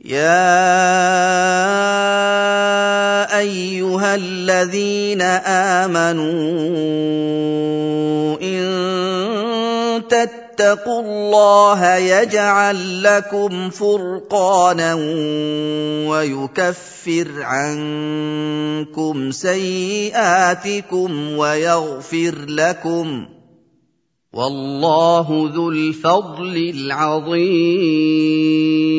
يَا أَيُّهَا الَّذِينَ آمَنُوا إِن تَتَّقُوا اللَّهَ يَجْعَل لَّكُمْ فُرْقَانًا وَيُكَفِّرْ عَنكُمْ سَيِّئَاتِكُمْ وَيَغْفِرْ لَكُمْ ۗ وَاللَّهُ ذُو الْفَضْلِ الْعَظِيمِ.